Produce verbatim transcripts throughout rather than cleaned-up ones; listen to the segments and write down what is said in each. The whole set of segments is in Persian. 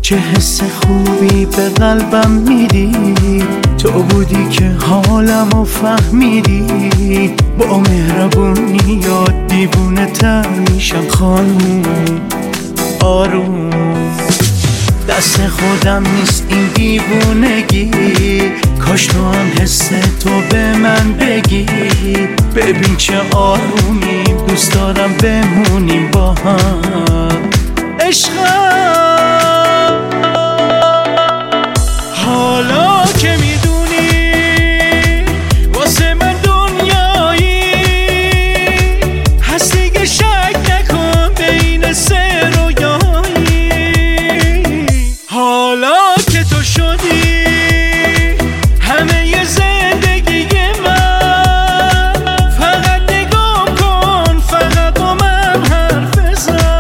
چه حس خوبی به قلبم میدی، تو بودی که حالمو فهمیدی. با مهربونی یاد دیوونه تر میشم خانوم آروم. دست خودم نیست این دیوونگی، کاش تو هم حس تو به من بگی. ببین چه آرومیم، دوست دارم بمونیم با هم عشقم. حالا که میدونی واسه من دنیایی هستی که شک نکن بین سه رویایی. حالا که تو شدی همه ی زندگی من، فقط نگاه کن، فقط با من حرف بزن.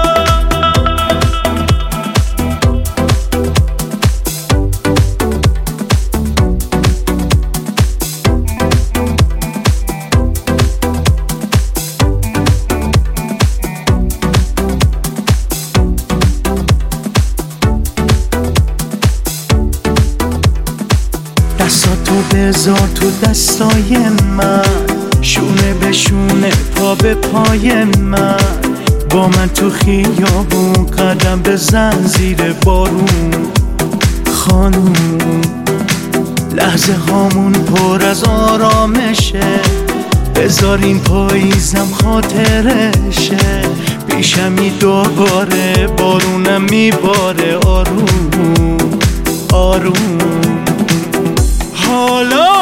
دستاتو بذار تو دستای من، شونه به شونه پا به پای من. با من تو خیابون قدم بزن زیر بارون خانوم. لحظه هامون پر از آرامشه، بذاریم پاییزم خاطرشه. پیشمی دوباره بارونم میباره آروم آروم. حالا